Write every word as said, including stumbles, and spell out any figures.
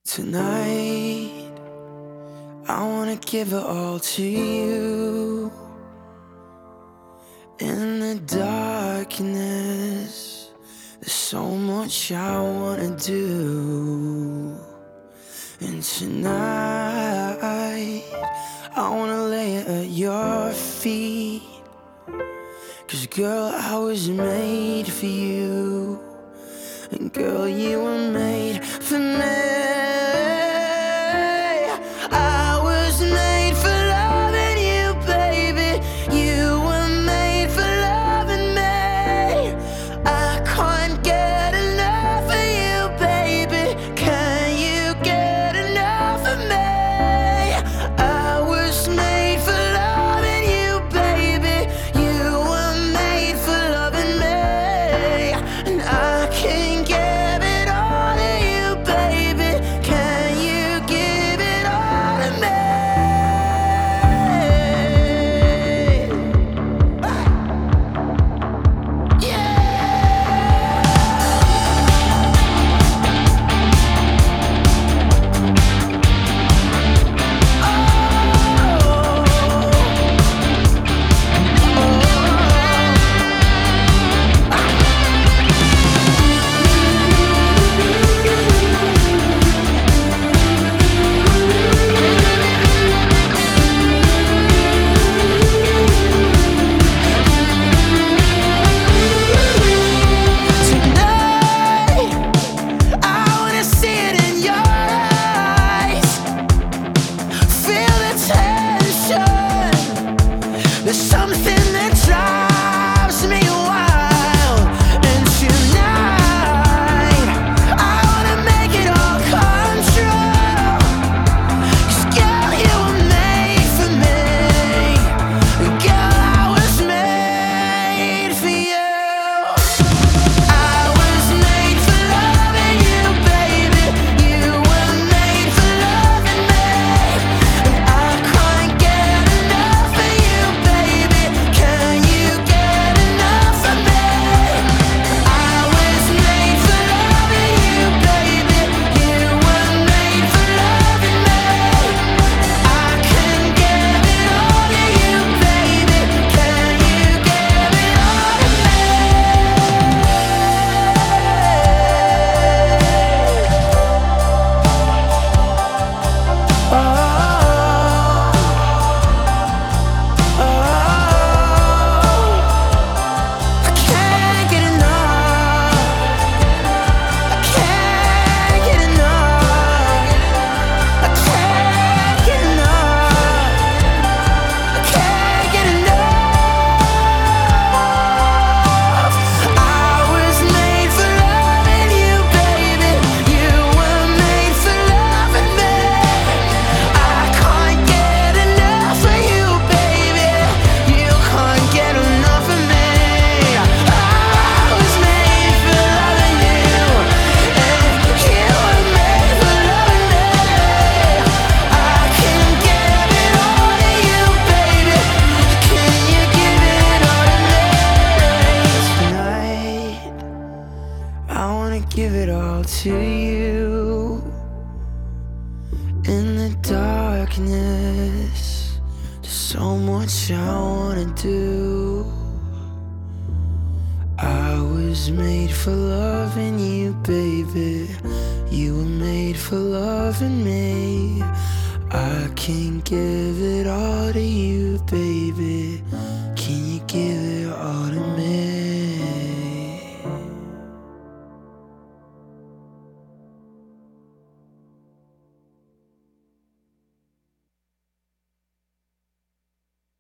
Tonight, I wanna give it all to you. In the darkness, there's so much I wanna do. And tonight, I wanna lay it at your feet. 'Cause girl, I was made for you. And girl, you were made for me. I was made for loving you, baby. You were made for loving me. I can't get enough of you, baby. Can you get enough of me? I was made for loving you, baby. You were made for loving me. And I can't give it all to you, baby. Can you give it all to me? There's something that drives me wild. And tonight, I wanna make it all come true. 'Cause girl, you were made for me. Girl, I was made for you. I was made for loving you, baby. You were made for loving me. And I can't get enough of you, baby. Can you get enough of me? I was made for loving you, baby. You were made for loving me. I can give it all to you, baby. Can you give it all to me? Oh, oh, I can't get enough. I can't get enough. I can't get enough. I can't get enough. I was made for loving you, baby. You were made for loving me. I can't get enough of you, baby. You can't get enough of me. I was made for loving you, and you were made for loving me. I can give it all to you, baby. Can you give it all to me? Tonight, I wanna give it all to you. In the darkness, there's so much I wanna do. I was made for loving you, baby. You were made for loving me. I can give it all to you, baby. Can you give it all to me?